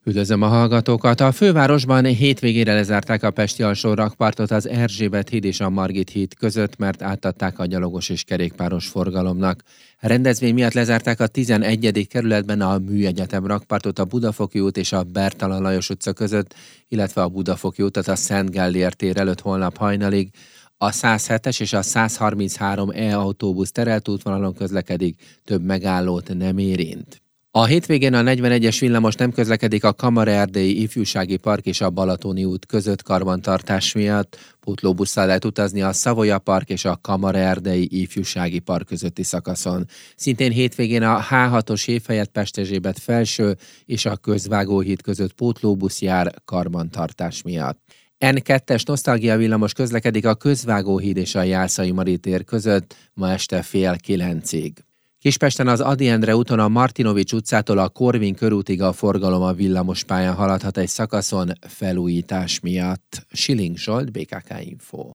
Üdvözlöm a hallgatókat! A fővárosban hétvégére lezárták a pesti alsó rakpartot az Erzsébet híd és a Margit híd között, mert átadták a gyalogos és kerékpáros forgalomnak. A rendezvény miatt lezárták a 11. kerületben a Műegyetem rakpartot a Budafoki út és a Bertalan Lajos utca között, illetve a Budafoki utat a Szent Gellér tér előtt holnap hajnalig. A 107-es és a 133E autóbusz terelt útvonalon közlekedik, több megállót nem érint. A hétvégén a 41-es villamos nem közlekedik a Kamara-erdélyi ifjúsági park és a Balatoni út között karbantartás miatt. Pótlóbusszal lehet utazni a Savoya park és a Kamara-erdélyi ifjúsági park közötti szakaszon. Szintén hétvégén a H6-os év helyett Pesterzsébet felső és a Közvágóhíd között pótlóbusz jár karbantartás miatt. N2-es nosztalgia villamos közlekedik a Közvágóhíd és a Jászai Mari tér között ma este 8:30. Kispesten az Ady Endre úton a Martinovics utcától a Korvin körútig a forgalom a villamospályán haladhat egy szakaszon felújítás miatt. Schilling Zsolt, BKK Info.